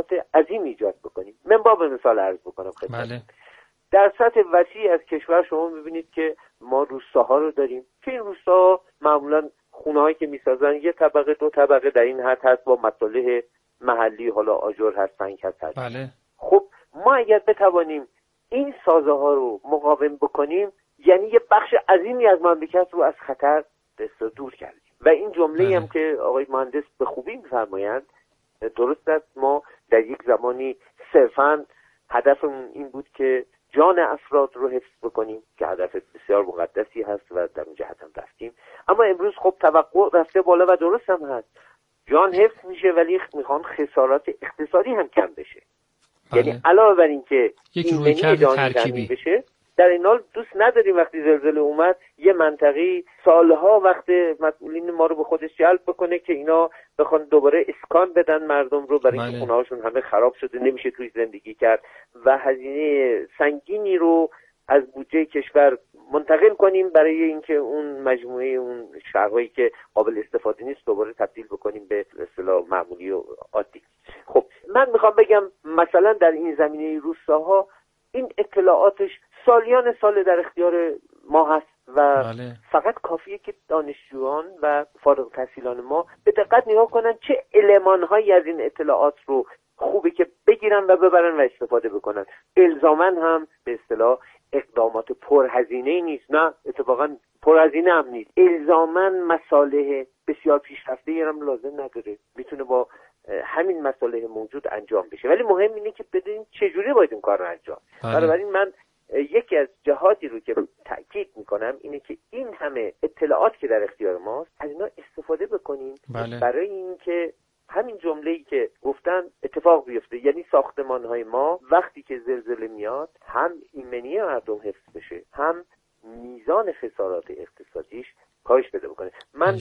اختلالات عظیم ایجاد بکنیم. من با به مثال عرض بکنم خدمت. بله. در سطح وسیع از کشور شما می‌بینید که ما روستاها رو داریم که این روستاها معمولاً خونه‌هایی که می‌سازن یه طبقه دو طبقه در این حد هست با مصالح محلی، حالا آجر هست، سنگ هست. بله. خب ما اگر بتوانیم این سازه ها رو مقاوم بکنیم، یعنی یه بخش عظیمی از مملکت رو از خطر دور کردیم. و این جمله هم که آقای مهندس به خوبی می‌فرمایند درست است. ما در یک زمانی صرفاً هدفمون این بود که جان افراد رو حفظ بکنیم که هدف بسیار مقدسی هست و در اون جهت هم رفتیم. اما امروز خب توقع رفته بالا و درست هم هست، جان حفظ میشه ولی میخوان خسارات اقتصادی هم کم بشه. یعنی علاوه بر این که ایمنی جانی تامین بشه، در این حال دوست نداریم وقتی زلزله اومد یه منطقی سالها وقت مسئولین ما رو به خودش جلب بکنه که اینا بخوان دوباره اسکان بدن مردم رو، برای اینکه خونه‌هاشون همه خراب شده نمیشه توی زندگی کرد و هزینه سنگینی رو از بودجه کشور منتقل کنیم برای اینکه اون مجموعه اون شهرهایی که قابل استفاده نیست دوباره تبدیل بکنیم به اصطلاح معمولی و عادی. خب من میخوام بگم مثلا در این زمینه روستاها این اطلاعاتش سالیان سال در اختیار ما هست و فقط کافیه که دانشجویان و فارغ التحصیلان ما به دقت نگاه کنن چه المان‌هایی از این اطلاعات رو خوبه که بگیرن و ببرن و استفاده بکنن. الزاماً هم به اصطلاح اقدامات پرهزینه‌ای نیست، نه اتفاقاً پرهزینه هم نیست، الزاماً مصالح بسیار پیشرفته هم لازم نداره، میتونه با همین مصالح موجود انجام بشه. ولی مهم اینه که بدونیم چجوری باید این کار رو انجام. بنابراین من یکی از جهاتی رو که تأکید میکنم اینه که این همه اطلاعات که در اختیار ماست از اینا استفاده بکنیم برای اینکه همین جمله‌ای که گفتن اتفاق بیفته، یعنی ساختمان‌های ما وقتی که زلزله میاد هم ایمنی مردم حفظ بشه، هم میزان خسارات اقتصادیش کاهش پیدا بکنه. من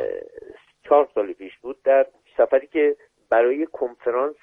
4 سال پیش بود در سفری که برای کنفرانس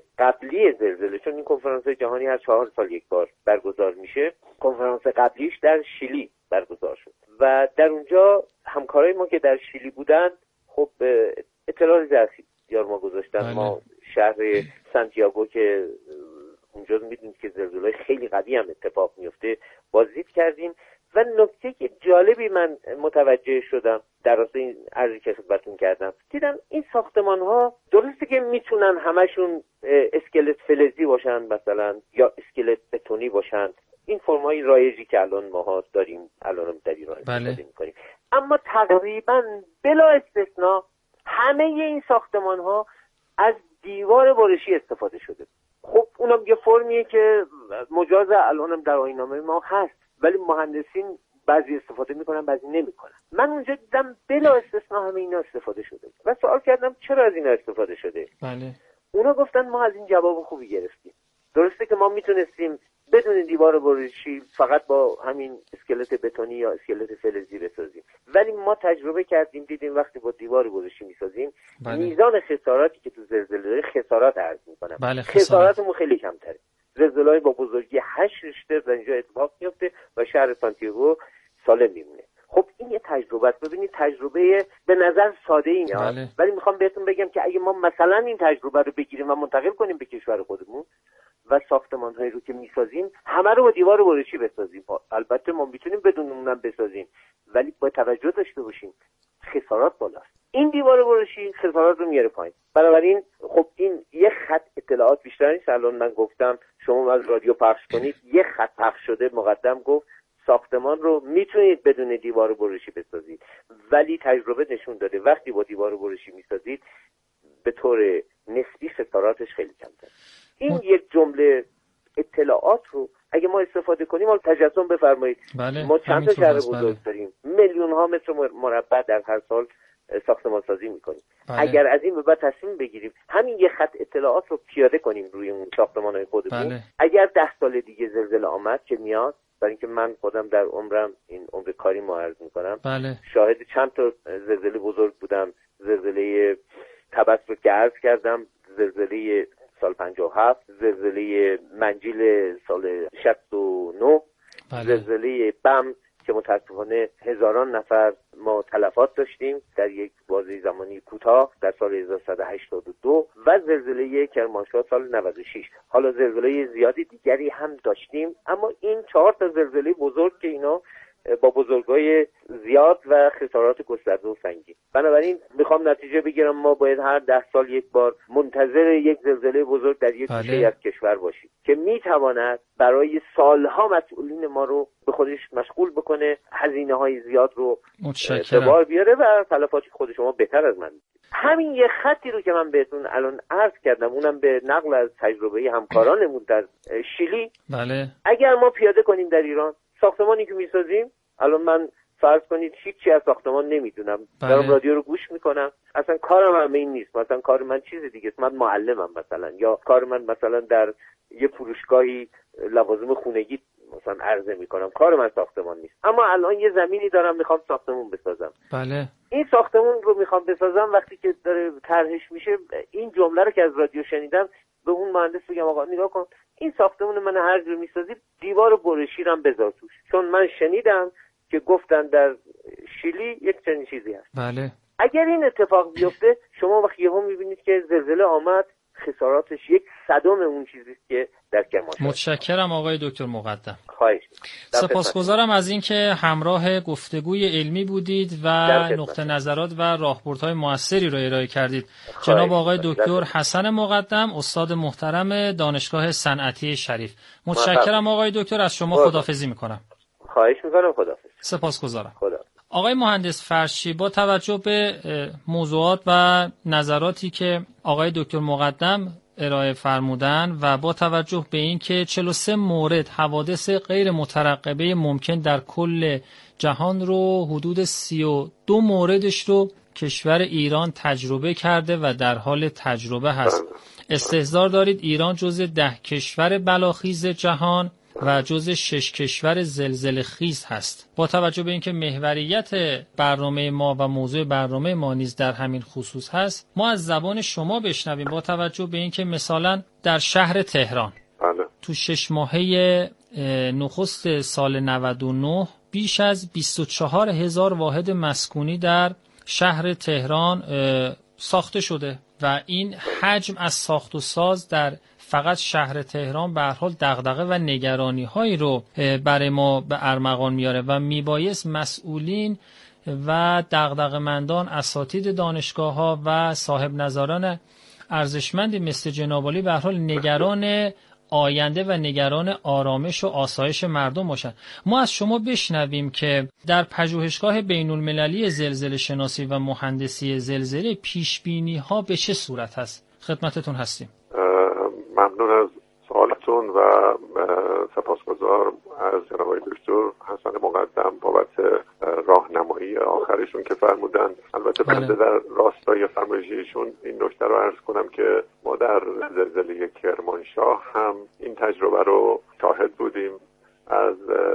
قبلی زلزله، چون این کنفرانس جهانی هر 4 سال یک بار برگزار میشه، کنفرانس قبلیش در شیلی برگزار شد و در اونجا همکارای ما که در شیلی بودن خب اطلاعات در اختیار ما گذاشتن. ما شهر سانتیاگو که اونجا میدونید که زلزله خیلی قوی هم اتفاق میفته بازدید کردیم و نکته که جالبی من متوجه شدم در راستای این عرضی که خدمتتون کردم، دیدم این ساختمان ها درسته که میتونن همشون اسکلت فلزی باشن مثلا یا اسکلت بتونی باشن، این فرمای رایجی که الان ماها داریم الان در ایران استفاده میکنیم، اما تقریبا بلا استثناء همه این ساختمان ها از دیوار برشی استفاده شده. خب اونم یه فرمیه که مجاز الانم در آیین‌نامه ما هست، ولی مهندسین بعضی استفاده میکنن بعضی نمیکنن. من اونجا دیدم بلا استثناء همه اینا استفاده شده و سوال کردم چرا از اینا استفاده شده. اونا گفتن ما از این جواب خوبی گرفتیم. درسته که ما میتونستیم بدون دیوار برشی فقط با همین اسکلت بتونی یا اسکلت فلزی بسازیم، ولی ما تجربه کردیم دیدیم وقتی با دیوار برشی میسازیم میزان خساراتی که تو زلزله داره، خسارات عرض میکنم، خساراتمون خیلی کمتره. زلزله‌ای با بزرگی 8 ریشتر در اینجا اتفاق میفته و شهر سانتیاگو سالم میمونه. خب این یه تجربه است. ببینید تجربه به نظر ساده ای میاد، ولی میخوام بهتون بگم که اگه ما مثلا این تجربه رو بگیریم و منتقل کنیم به کشور خودمون و ساختمان‌هایی رو که میسازیم همه رو با دیوار برشی بسازیم، البته ما میتونیم بدون اونم بسازیم ولی با توجه داشته باشیم خسارات بالاست. این دیوار برشی خسارات رو میاره پایین. بنابراین خب این یه خط اطلاعات بیشتر نیست. الان من گفتم شما از رادیو پخش کنید، یه خط پخش شده مقدم گفت ساختمان رو میتونید بدون دیوار برشی بسازید، ولی تجربه نشون داده وقتی با دیوار برشی میسازید به طور نسبی خساراتش خیلی کمتره. این یک جمله اطلاعات رو اگه ما استفاده کنیم، حالا تجسم بفرمایید ما چند تا شهر بزرگ داریم، میلیون ها متر مربع در هر سال ساختمان سازی میکنیم. اگر از این به بعد تصمیم بگیریم همین یه خط اطلاعات رو پیاده کنیم روی اون ساختمان‌های خودمون، اگر 10 سال دیگه زلزله آمد که میاد، برای اینکه من خودم در عمرم این عمر کاری ما عرض میکنم شاهد چند تا زلزله بزرگ بودم. زلزله تبس رو که عرض کردم، زلزله سال 57، زلزله منجیل سال 69، زلزله بم که متاسفانه هزاران نفر ما تلفات داشتیم در یک بازه زمانی کوتاه در سال 1182 و زلزله کرمانشاه سال 96. حالا زلزله زیادی دیگری هم داشتیم، اما این 4 تا زلزله بزرگ که اینا با بزرگای زیاد و خسارات گسترده و سنگین. بنابراین میخوام نتیجه بگیرم ما باید هر 10 سال یک بار منتظر یک زلزله بزرگ در یک گوشه از کشور باشیم که میتواند برای سالها مسئولین ما رو به خودش مشغول بکنه، هزینه‌های زیاد رو به بار بیاره و تلفات خود شما بهتر از من. همین یه خطی رو که من بهتون الان عرض کردم، اونم به نقل از تجربه همکارانمون در شیلی. بله. اگر ما پیاده کنیم در ایران ساختمانی که میسازیم، الان من فرض کنید هیچی از ساختمان نمیدونم، دارم رادیو رو گوش میکنم، اصلا کارم هم این نیست، مثلا کار من چیز دیگه است، من معلمم مثلا، یا کار من مثلا در یه فروشگاهی لوازم خونگی مثلا عرضه میکنم، کار من ساختمان نیست. اما الان یه زمینی دارم میخوام ساختمون بسازم. بله. این ساختمون رو میخوام بسازم، وقتی که داره طرحش میشه این جمله رو که از رادیو شنیدم به اون مهندس بگم آقا نگاه کن این ساختمون من هر جور میسازی دیوار برشی رو هم بذار توش، چون من شنیدم که گفتن در شیلی یک چنین چیزی هست. بله. اگر این اتفاق بیفته شما وقتی یهو میبینید که زلزله آمد خساراتش 1/100 اون چیزی که در کرمانشاه. متشکرم آقای دکتر مقدم. خواهش. سپاسگزارم از اینکه همراه گفتگوی علمی بودید و نقطه نظرات و راهبردهای موثری رو ارائه کردید. جناب آقای دکتر حسن مقدم، استاد محترم دانشگاه صنعتی شریف. متشکرم آقای دکتر، از شما خداحافظی میکنم. خواهش میکنم. خداحافظ. سپاسگزارم. خدا. آقای مهندس فرشی، با توجه به موضوعات و نظراتی که آقای دکتر مقدم ارائه فرمودن و با توجه به این که 43 مورد حوادث غیر مترقبه ممکن در کل جهان رو، حدود 32 موردش رو کشور ایران تجربه کرده و در حال تجربه هست. استحضار دارید ایران جزو 10 کشور بلاخیز جهان و جزو 6 کشور زلزله خیز هست. با توجه به اینکه محوریت برنامه ما و موضوع برنامه ما نیز در همین خصوص هست، ما از زبان شما بشنویم با توجه به اینکه مثلا در شهر تهران تو 6 ماهه نخست سال 99 بیش از 24,000 واحد مسکونی در شهر تهران ساخته شده و این حجم از ساخت و ساز در فقط شهر تهران به هر حال دغدغه و نگرانی هایی رو برای ما به ارمغان میاره و میبایست مسئولین و دغدغه‌مندان، اساتید دانشگاه ها و صاحب نظران ارزشمندی مثل جناب عالی به هر حال نگران آینده و نگران آرامش و آسایش مردم باشن. ما از شما بشنویم که در پژوهشگاه بین المللی زلزله شناسی و مهندسی زلزله پیش بینی ها به چه صورت هست؟ خدمتتون هستیم. ممنون از سوالتون و سپاسگزار از جناب دکتر حسن مقدم بابت راهنمایی آخرشون که فرمودن. البته بنده در راستای فرمایششون این نکته رو عرض کنم که ما در زلزله کرمانشاه هم این تجربه رو شاهد بودیم از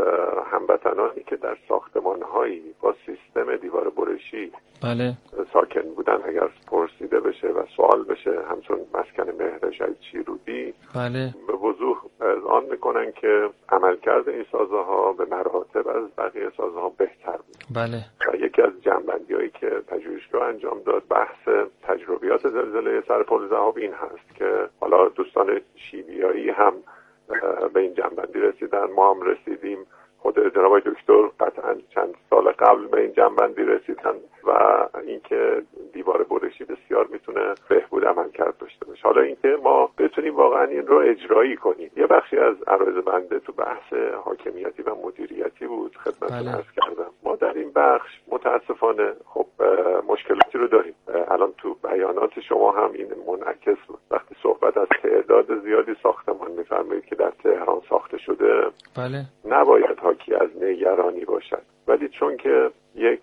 هموطنانی که در ساختمان‌هایی با سیستم دیوار برشی ساکن بودن. اگر پرسیده بشه و سوال بشه، همچون مسکن مهر شهید شیرودی، به وضوح اذعان میکنن که عملکرد این سازه‌ها به مراتب از بقیه سازه‌ها بهتر بود. و یکی از جنبندی‌هایی که پژوهشگاه انجام داد بحث تجربیات زلزله سرپل ذهاب این هست که حالا دوستان شیمیایی هم به این جنبندی رسیدن، ما هم رسیدیم، خود جناب دکتر قطعا چند سال قبل به این جنبندی رسیدن و اینکه دیوار برشی بسیار میتونه بهبود عملکرد داشته باشه. حالا اینکه ما بتونیم واقعا این رو اجرایی کنیم، یه بخشی از عرایض بنده تو بحث حاکمیتی و مدیریتی بود خدمتتون عرض کردم. ما در این بخش متاسفانه خب مشکلاتی رو داریم. الان تو بیانات شما هم این منعکس بود. وقتی صحبت از تعداد زیادی ساختمان میفرمایید که در تهران ساخته شده، نباید حاکی از نگرانی باشد، ولی چون که یک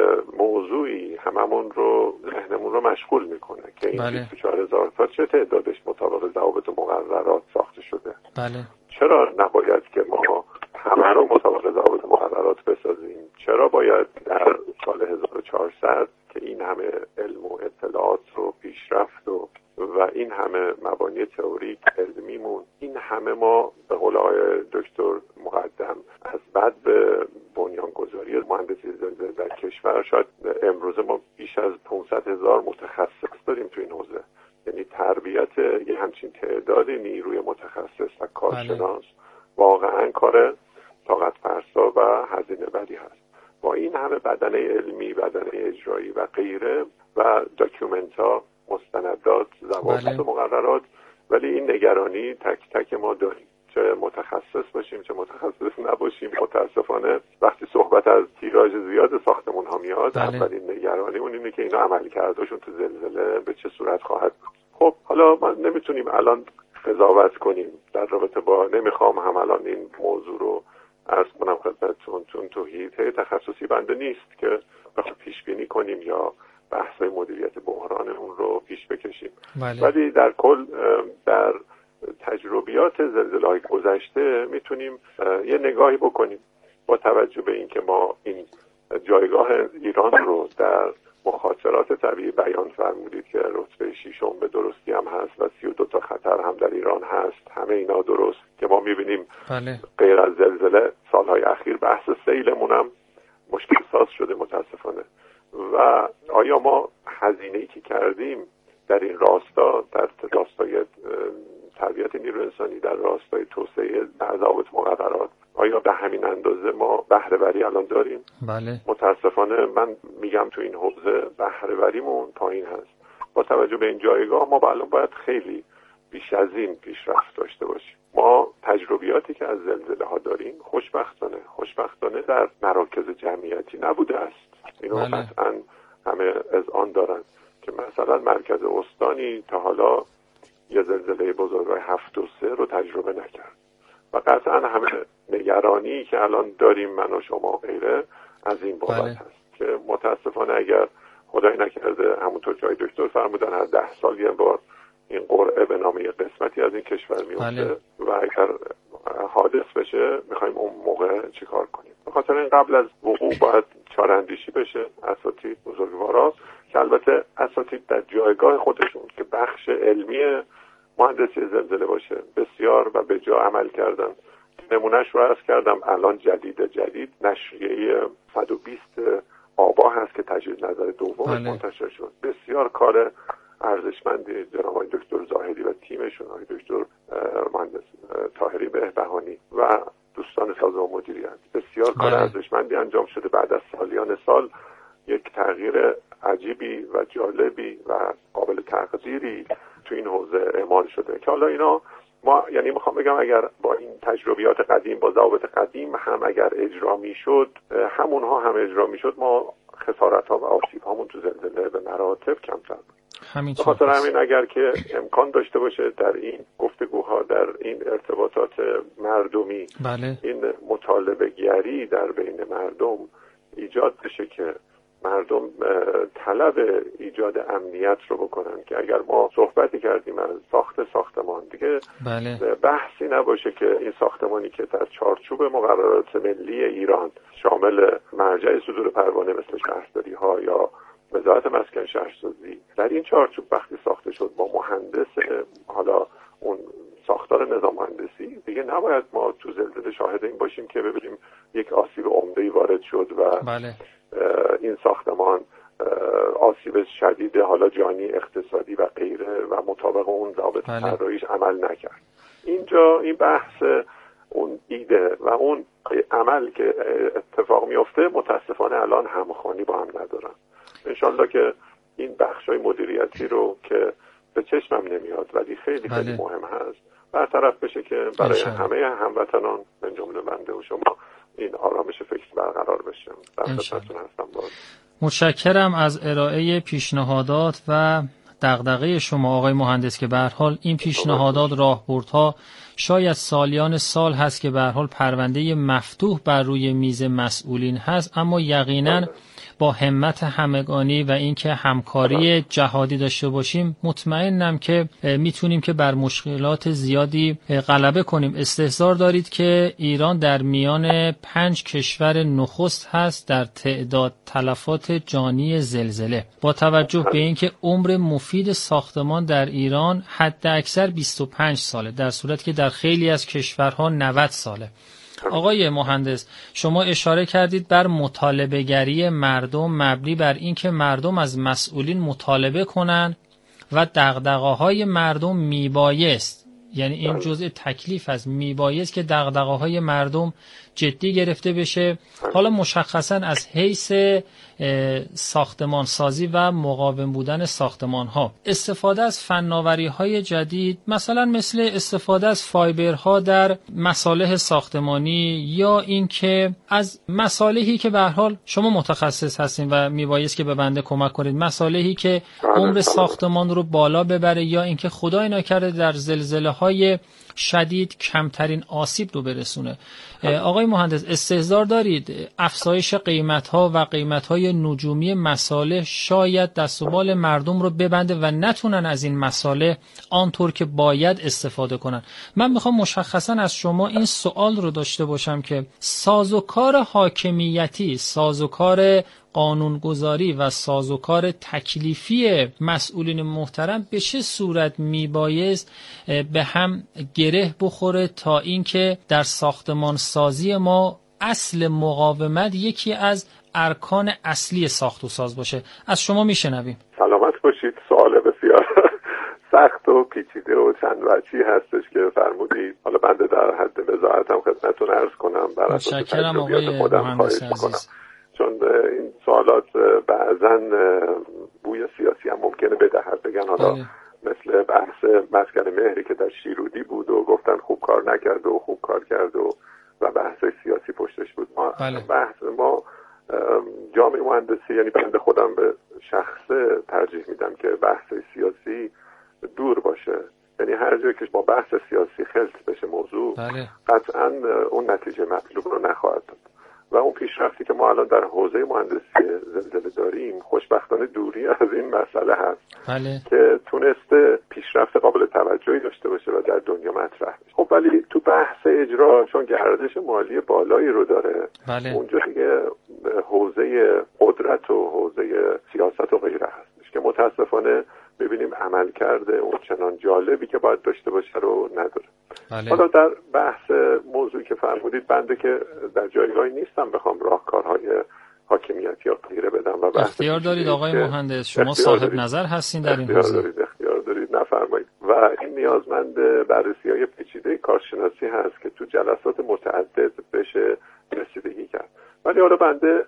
موضوعی هممون رو ذهنمون رو مشغول میکنه که این 24,000 تا چه تعدادش مطابق ضوابط و مقررات ساخته شده، چرا نباید که ما همه رو مطابق ضوابط و مقررات بسازیم؟ چرا باید در سال 1400 که این همه علم و اطلاعات رو پیشرفت و این همه مبانی تئوریک علمیمون، این همه ما به قول آقای دکتر مقدم از بعد به بنیانگذاری مهندسی زلزله در کشور شاید امروز ما بیش از 500,000 متخصص داریم تو این حوزه. یعنی تربیت یه همچین تعداد نیروی متخصص و کارشناس واقعا کار طاقت فرسا و هزینه بری هست. با این همه بدنه علمی، بدنه اجرایی و غیره و داکیومنت ها، مستندات، ضوابط و مقررات، ولی این نگرانی تک تک ما داریم، چه متخصص باشیم چه متخصص نباشیم. متاسفانه وقتی صحبت از تیراژ زیاد ساختمون ها میاد، اولین نگرانیمون اینه که اینا عملکردشون تو زلزله به چه صورت خواهد بود. خب حالا ما نمیتونیم الان قضاوت کنیم در رابطه با، نمیخوام هم الان این موضوع رو عرض کنم خدمتتون، چون تو حیطه تخصصی بنده نیست که بخوام پیش بینی کنیم یا بحث‌های مدیریت بحران اون رو پیش بکشیم. ولی در کل در تجربیات زلزله‌های گذشته میتونیم یه نگاهی بکنیم با توجه به اینکه ما این جایگاه ایران رو در مخاطرات طبیعی بیان فرمودید که رتبه 6 به درستی هم هست و 32 تا خطر هم در ایران هست. همه اینا درست که ما میبینیم غیر از زلزله سالهای اخیر بحث سیلمون هم مشکل ساز شده متاسفانه. و آیا ما هزینه‌ای که کردیم در این راستا، در راستای تربیت نیروی انسانی، در راستای توسعه ضوابط مقررات، آیا به همین اندازه ما بهره وری الان داریم؟ بله. متاسفانه من میگم تو این حوزه بهره وریمون پایین هست. با توجه به این جایگاه ما الان باید خیلی بیش از این پیشرفت داشته باشیم. ما تجربیاتی که از زلزله ها داریم خوشبختانه در مراکز جمعیتی نبوده است. اینو قطعا همه اذعان دارن که مثلا مرکز استانی تا حالا یه زلزله بزرگای 7.3 رو تجربه نکرد و قطعا همه نگرانی که الان داریم من و شما غیره از این بابت هست که متاسفانه اگر خدای نکرده همونطور که دکتر فرمودن هر 10 سال یه بار این قرعه به نام یه قسمتی از این کشور میفته و اگر حادث بشه میخوایم اون موقع چیکار کنیم. به خاطر این قبل از وقوع باید چاره‌اندیشی بشه. اساتید بزرگوارا که البته اساتید در جایگاه خودشون که بخش علمی مهندسی زلزله باشه بسیار و به جا عمل کردن. نمونهش رو عرض کردم الان جدید نشریه 120 آبا هست که تجدید نظر دوم منتشر شد. بسیار کار ارزشمندی جناب آقای دکتر زاهدی و تیمشون، آقای دکتر مهندس طاهری بهبهانی و دوستان سازمان مدیریت، بسیار کار ارزشمندی انجام شده. بعد از سالیان سال یک تغییر عجیبی و جالبی و قابل تقدیری تو این حوزه اعمال شده که حالا اینا ما، یعنی میخوام بگم اگر با این تجربیات قدیم، با ضوابط قدیم هم اگر اجرا میشد، همونها هم اجرا میشد، ما خسارت ها و آسیب هامون تو زلزله به مراتب کمتر بود. به خاطر همین اگر که امکان داشته باشه در این گفتگوها، در این ارتباطات مردمی، این مطالبه گری در بین مردم ایجاد بشه که مردم طلب ایجاد امنیت رو بکنن که اگر ما صحبتی کردیم از ساختمان دیگه بحثی نباشه که این ساختمانی که در چارچوب مقررات ملی ایران شامل مرجع صدور پروانه مثل شهرداری ها یا وزارت مسکن شهرسازی، در این چارچوب وقتی ساخته شد با مهندس حالا اون ساختار نظام مهندسی، دیگه نباید ما تو زلزله شاهد این باشیم که ببینیم یک آسیب عمده‌ای وارد شد و این ساختمان آسیب شدید حالا جانی، اقتصادی و غیره و مطابق اون ضوابط طراحیش عمل نکرد. اینجا این بحث اون ایده و اون عمل که اتفاق میفته متاسفانه الان همخوانی با هم ندارن. انشالله که این بخشای مدیریتی رو که به چشمم نمیاد ولی خیلی مهم هست برطرف بشه که برای همه هموطنان من جمله بنده و شما این آرامش فکر برقرار بشه. در خدمتتون هستم. متشکرم از ارائه پیشنهادات و دغدغه شما آقای مهندس که به هر حال این پیشنهادات، راهبردها شاید سالیان سال هست که به هر حال پرونده مفتوح بر روی میز مسئولین هست، اما یقینا با همت همگانی و اینکه همکاری جهادی داشته باشیم مطمئنم که میتونیم که بر مشکلات زیادی غلبه کنیم. استحضار دارید که ایران در میان 5 کشور نخست هست در تعداد تلفات جانی زلزله، با توجه به اینکه عمر مفید ساختمان در ایران حد اکثر 25 ساله، در صورتی که در خیلی از کشورها 90 ساله. آقای مهندس، شما اشاره کردید بر مطالبه‌گری مردم مبنی بر اینکه مردم از مسئولین مطالبه کنند و دغدغه‌های مردم میبایست، یعنی این جزء تکلیف است، میبایست که دغدغه‌های مردم جدی گرفته بشه. حالا مشخصا از حیث ساختمان سازی و مقاوم بودن ساختمان ها، استفاده از فناوری های جدید، مثلا مثل استفاده از فایبرها در مصالح ساختمانی، یا اینکه از مصالحی که به هر حال شما متخصص هستین و میبایست که به بنده کمک کنید، مصالحی که عمر ساختمان رو بالا ببره، یا اینکه خدای نکرده در زلزله های شدید کمترین آسیب رو برسونه. آقای مهندس، استحضار دارید افزایش قیمت‌ها و قیمت‌های نجومی مصالح شاید دست و بال مردم رو ببنده و نتونن از این مصالح آنطور که باید استفاده کنن. من میخوام مشخصا از شما این سوال رو داشته باشم که سازوکار حاکمیتی، سازوکار قانونگذاری و سازوکار تکلیفی مسئولین محترم به چه صورت میبایست به هم گره بخوره تا اینکه در ساختمان سازی ما اصل مقاومت یکی از ارکان اصلی ساخت و ساز باشه؟ از شما میشنویم. سلامت باشید. سوال بسیار سخت و پیچیده و چند وجهی هستش که فرمودید. حالا بنده در حد وضاحتم خدمتتون عرض کنم. متشکرم آقای مهندس عزیز. چون این سوالات بعضا بوی سیاسی هم ممکنه بدهد. بگن حالا مثل بحث مسکن مهری که در شیرودی بود و گفتن خوب کار نکرد و خوب کار کرد و بحث سیاسی پشتش بود. بحث ما جامعه مهندسی، یعنی بنده خودم به شخص ترجیح میدم که بحث سیاسی دور باشه. یعنی هر جایی که با بحث سیاسی خلط بشه موضوع، قطعا اون نتیجه مطلوب رو نخواهد داد. و اون پیشرفتی که ما الان در حوزه مهندسی زلزله داریم خوشبختانه دوری از این مسئله هست که تونسته پیشرفت قابل توجهی داشته باشه و در دنیا مطرح بشه. خب ولی تو بحث اجرا چون گردش مالی بالایی رو داره، اونجا دیگه حوزه قدرت و حوزه سیاست و غیره هستش که متاسفانه ببینیم عمل کرده اون چنان جالبی که باید داشته باشه رو نداره. حالا در بحث موضوعی که فرمودید، بنده که در جایگاهی نیستم بخوام راهکارهای حاکمیتی یا غیره بدم و اختیار دارید آقای مهندس، شما صاحب نظر هستین در این حوزه. اختیار دارید نفرمایید. و این نیازمند بررسی‌های پیچیده کارشناسی هست که تو جلسات متعدد بشه رسیدگی کرد. ولی حالا بنده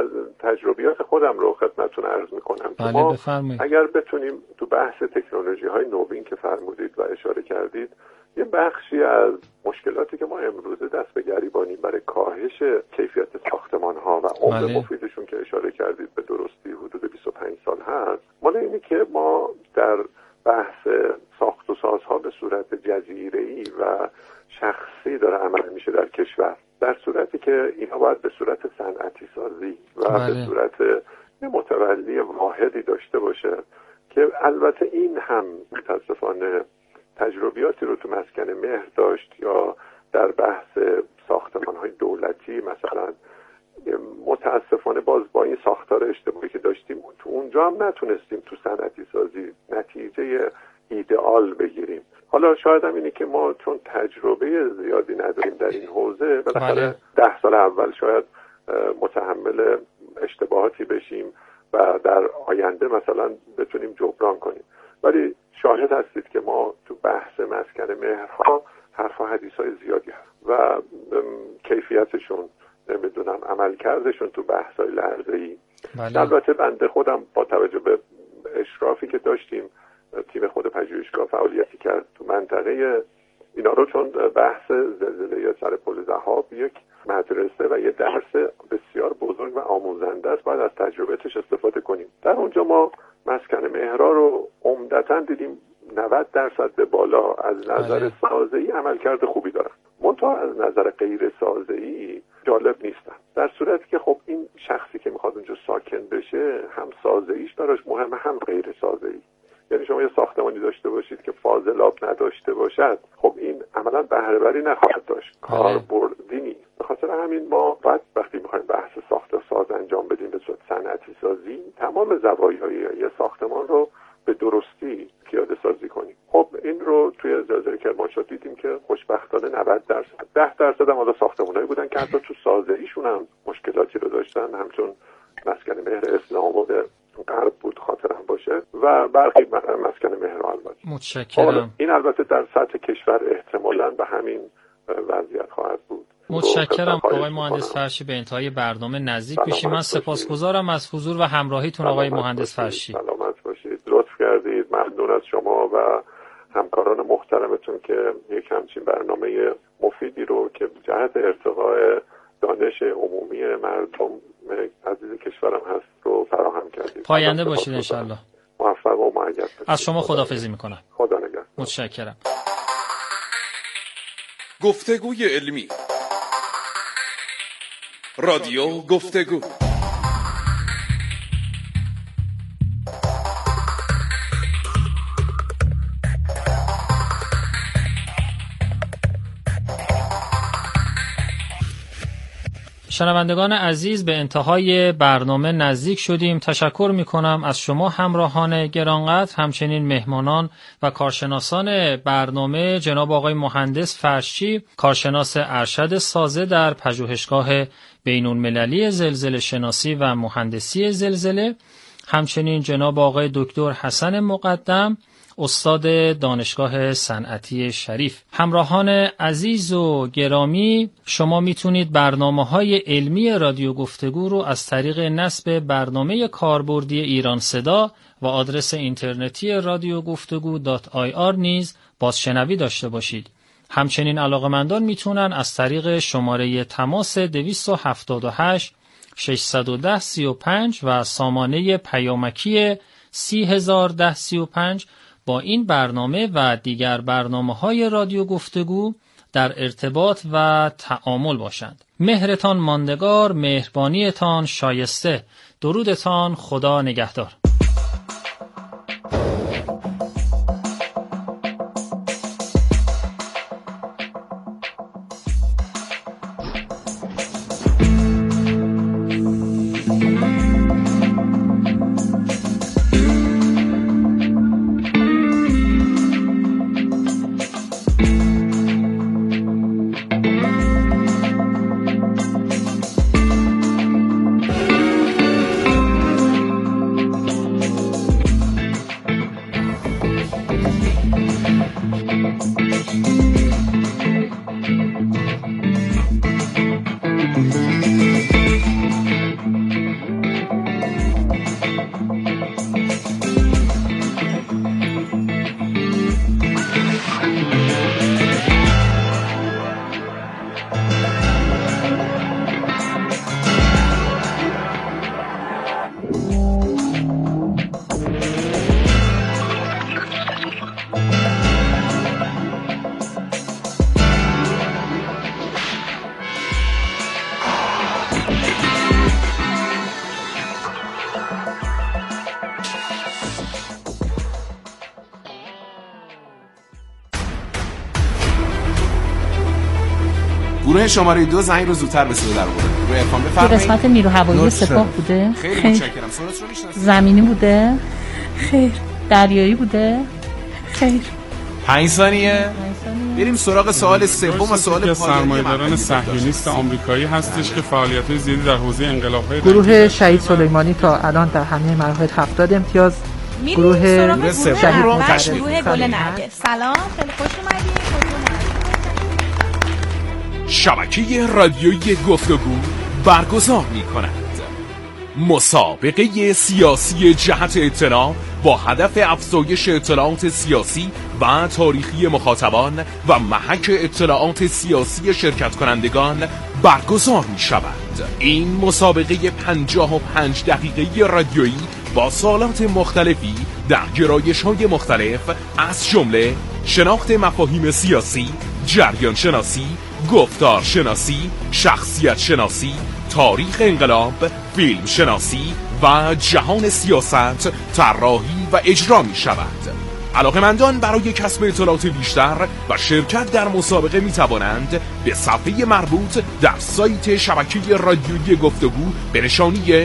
تجربیات خودم رو خدمتتون عرض میکنم. ما اگر بتونیم تو بحث تکنولوژی‌های نوین که فرمودید و اشاره کردید، یه بخشی از مشکلاتی که ما امروزه دست به گریبانیم برای کاهش کیفیت ساختمان‌ها و عمر مفیدشون که اشاره کردید به درستی حدود 25 سال هست، مال اینه که ما در بحث ساخت و سازها به صورت جزیره‌ای و شخصی داره عمل میشه در کشور، در صورتی که اینا باید به صورت صنعتی سازی و به صورت متولی واحدی داشته باشه که البته این هم متاسفانه تجربیاتی رو تو مسکن مهر داشت یا در بحث ساختمان‌های دولتی مثلا. متاسفانه باز با این ساختار اشتباهی که داشتیم تو اونجا هم نتونستیم تو صنعتی سازی نتیجه ایدئال بگیریم. حالا شاید هم اینه که ما چون تجربه زیادی نداریم در این حوزه، بالاخره 10 سال اول شاید متحمل اشتباهاتی بشیم و در آینده مثلا بتونیم جبران کنیم. ولی شاهد هستید که ما تو بحث مسکن مهرها حرف و حدیث‌های زیادی هست و کیفیتشون، نمیدونم عملکردشون تو بحث‌های لحظه‌ای. البته بنده خودم با توجه به اشرافی که داشتیم، تیم خود پژوهشگاه فعالیتی کرد تو منطقه اینا رو، چون بحث زلزله سر پل ضحاب یک مدرسه و یک درس بسیار بزرگ و آموزنده است، باید از تجربه‌اش استفاده کنیم. در اونجا ما مسکن مهرها رو عمدتاً دیدیم 90% به بالا از نظر سازه‌ای عملکرد خوبی دارن، منتها از نظر غیر سازه‌ای جالب نیستن. در صورتی که خب این شخصی که میخواد اونجا ساکن بشه هم سازه‌ایش براش مهمه هم غیر سازه‌ای. یعنی شما یه ساختمانی داشته باشید که فاضلاب نداشته باشد، خب این عملا بهره وری نخواهد داشت، کاربردی نیست. به خاطر همین ما بعد وقتی میخوایم بحث ساخت و ساز انجام بدیم به صورت صنعتی سازی، تمام زوایای یه ساختمان رو به درستی پیاده سازی کنیم. خب این رو توی زلزله کرمانشاه دیدیم که خوشبختانه 90%، 10% هم حالا ساختمانایی بودن که حتی تو سازه‌ایشون هم مشکلاتی رو داشتن، همچون مسکن مهر اسلام و غرب بود خاطرم باشه و برخی مسکن مهر البته. متشکرم. این البته در سطح کشور احتمالاً به همین وضعیت خواهد بود. متشکرم آقای مهندس فرشی. به انتهای برنامه نزدیک میشیم. من سپاسگزارم از حضور و همراهیتون آقای مهندس فرشی. سلامت باشید. لطف کردید. ممنون از شما و همکاران محترمتون که یک همچین برنامه مفیدی رو که جهت ارتقاء دانش عمومی مردم عزیز کشورم هست رو فراهم کردید. پاینده باشید انشالله. موفق و مؤید. از شما خداحافظی میکنم. خدا نگهدار. متشکرم. گفتگوی علمی، رادیو گفتگو. شنوندگان عزیز، به انتهای برنامه نزدیک شدیم. تشکر میکنم از شما همراهان گرانقدر، همچنین مهمانان و کارشناسان برنامه، جناب آقای مهندس فرشی، کارشناس ارشد سازه در پژوهشگاه بین‌المللی زلزله شناسی و مهندسی زلزله، همچنین جناب آقای دکتر حسن مقدم، استاد دانشگاه صنعتی شریف. همراهان عزیز و گرامی، شما میتونید برنامه‌های علمی رادیو گفتگو رو از طریق نصب برنامه کاربردی ایران صدا و آدرس اینترنتی رادیو گفتگو.ir نیز بازشنوی داشته باشید. همچنین علاقه‌مندان میتونن از طریق شماره تماس 278 610 35 و سامانه پیامکی 30135 با این برنامه و دیگر برنامه‌های رادیو گفتگو در ارتباط و تعامل باشند. مهرتان ماندگار، مهربانیتان شایسته. درودتان خدا نگهدار. گروه شماره 2 زنگ رو زودتر به صدا در آورد. روی ارقام بفرمایید. قسمت نیرو هوایی سپاه بوده؟ خیلی متشکرم. سوالات رو میشناسید؟ زمینی بوده؟ خیر. دریایی بوده؟ خیر. 5 ثانیه. بریم سراغ سوال سوم و سوال پایانی. سرمایه‌داران صهیونیست آمریکایی هستش که فعالیت‌های زیادی در حوزه انقلاب‌های گروه شهید سلیمانی تا الان در همه مراحل 70 امتیاز. گروه شهید گروه گل نرگس. سلام، خیلی خوش اومدید. شبکه رادیویی گفتگو برگزار می‌کند مسابقه سیاسی جهت اطلاع با هدف افزایش اطلاعات سیاسی و تاریخی مخاطبان و محک اطلاعات سیاسی شرکت کنندگان برگزار می‌شود. این مسابقه 55 دقیقه‌ای رادیویی با سوالات مختلفی در گرایش‌های مختلف از جمله شناخت مفاهیم سیاسی، جریان شناسی، گفتار شناسی، شخصیت شناسی، تاریخ انقلاب، فیلم شناسی و جهان سیاست طراحی و اجرا می شود. علاقه‌مندان برای کسب اطلاعات بیشتر و شرکت در مسابقه می توانند به صفحه مربوط در سایت شبکه رادیویی گفتگو به نشانی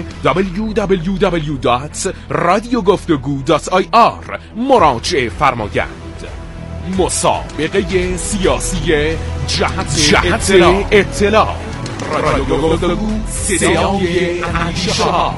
www.radiogoftagoo.ir مراجعه فرمایند. مسابقه سیاسی جهت اطلاع رادیو گفتگو، صدای اندیشه‌ها.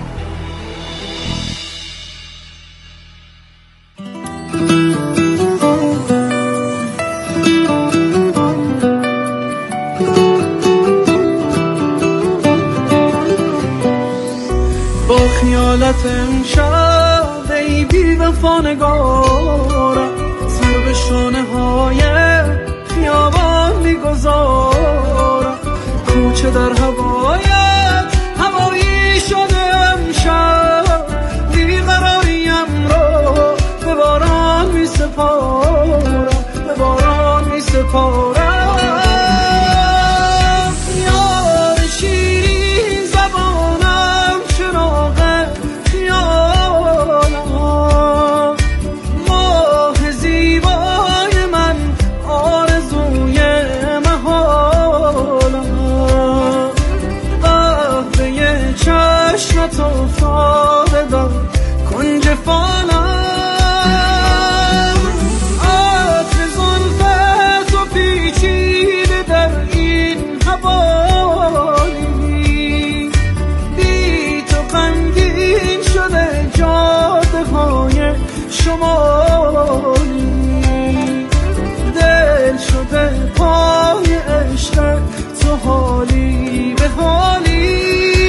با خیالت امشب ای بی وفا نگارم، سر به شانه های خیابان میگذارم، کوچه در هوایت هوایی شده امشب، بیقراریم رو به باران میسپارم، به باران میسپارم. دل شده پای عشق تو، حالی به حالی.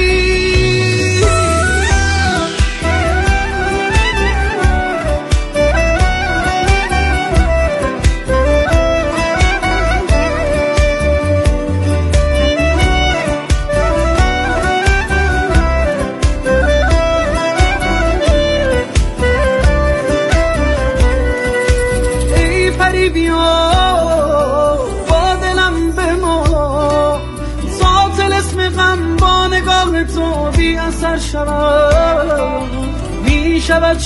می شود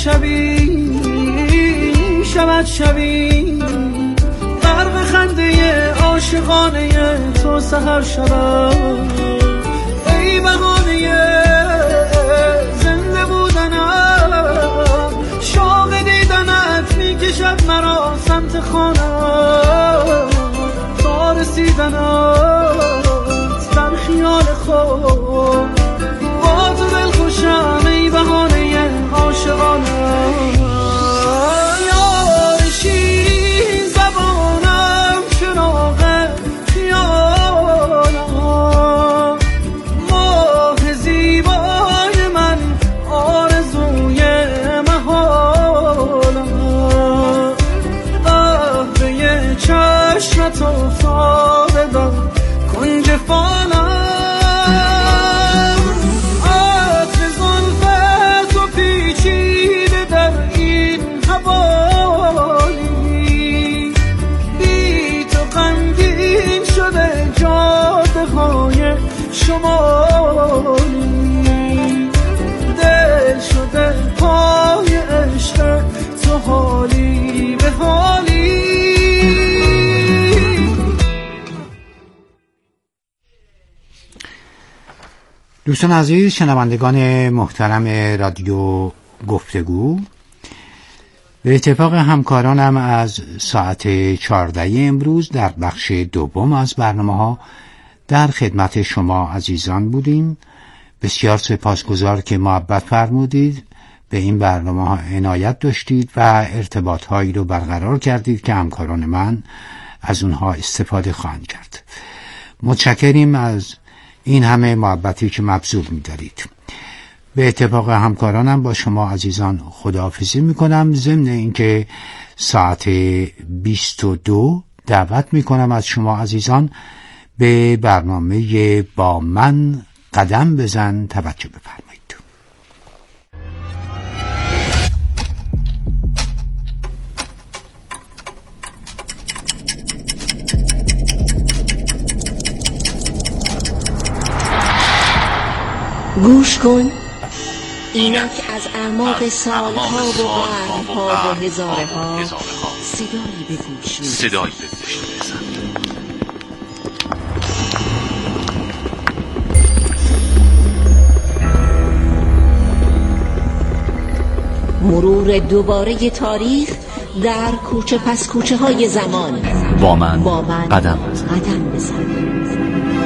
شبی غرق خنده عاشقانه تو، سحر شود ای بهانه زنده بودنم، شوق دیدنت می کشد مرا سمت خانم، تا رسیدنت در خیال خود، با تو دل خوشم ای بهانه عاشقانه. یار شیرین زبانم، چراغ خیالم، ماه زیبای من، آرزوی محالم، قهوه چشمت افتاده در کنج فانم، شمالی دل شده پای عشق تو، حالی به حالی. دوستان عزیز، شنوندگان محترم رادیو گفتگو، به اتفاق همکارانم از ساعت 14 امروز در بخش دوم از برنامه‌ها در خدمت شما عزیزان بودیم. بسیار سپاسگزار که محبت فرمودید، به این برنامه‌ها عنایت داشتید و ارتباط‌هایی رو برقرار کردید که همکاران من از اونها استفاده خواهند کرد. متشکریم از این همه محبتی که مبذول می‌دارید. به اتفاق همکارانم با شما عزیزان خداحافظی میکنم، ضمن اینکه ساعت 22 دعوت میکنم از شما عزیزان به برنامه با من قدم بزن توجه بفرمایید. گوش کن اینک از اعماق سالها و قرنها و هزارها صدایی به گوش می‌رسد. مرور دوباره تاریخ در کوچه پس کوچه های زمان. با من قدم بزن.